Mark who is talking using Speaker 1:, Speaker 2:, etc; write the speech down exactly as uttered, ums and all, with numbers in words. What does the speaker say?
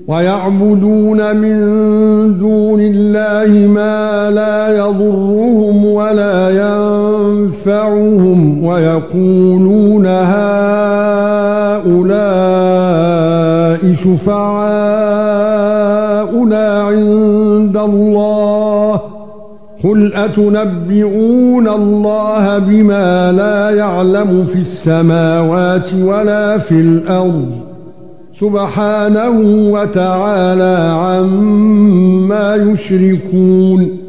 Speaker 1: ويعبدون من دون الله ما لا يضرهم ولا ينفعهم ويقولون هؤلاء شفعاؤنا عند الله قل أتنبئون الله بما لا يعلم في السماوات ولا في الأرض سبحانه وتعالى عما يشركون